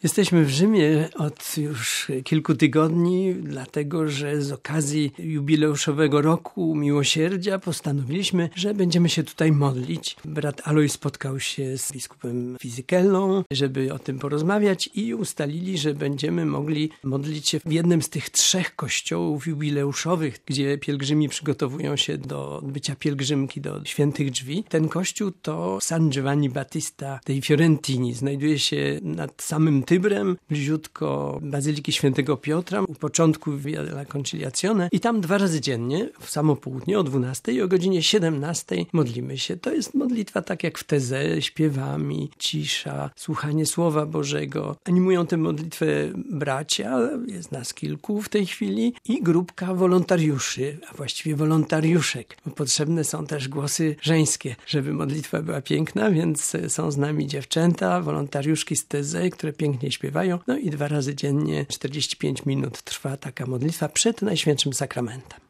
Jesteśmy w Rzymie od już kilku tygodni, dlatego że z okazji jubileuszowego roku Miłosierdzia postanowiliśmy, że będziemy się tutaj modlić. Brat Alojz spotkał się z biskupem Fizykellą, żeby o tym porozmawiać i ustalili, że będziemy mogli modlić się w jednym z tych 3 kościołów jubileuszowych, gdzie pielgrzymi przygotowują się do odbycia pielgrzymki do Świętych Drzwi. Ten kościół to San Giovanni Battista dei Fiorentini. Znajduje się nad samym Tybrem, bliziutko Bazyliki Świętego Piotra, u początku Via della Conciliazione i tam 2 razy dziennie, w samo południe o 12 i o godzinie 17 modlimy się. To jest modlitwa tak jak w tezę, śpiewami, cisza, słuchanie Słowa Bożego. Animują tę modlitwę bracia, jest nas kilku w tej chwili i grupka wolontariuszy, a właściwie wolontariuszek. Potrzebne są też głosy żeńskie, żeby modlitwa była piękna, więc są z nami dziewczęta, wolontariuszki z tezy, które pięknie śpiewają. No i 2 razy dziennie 45 minut trwa taka modlitwa przed Najświętszym Sakramentem.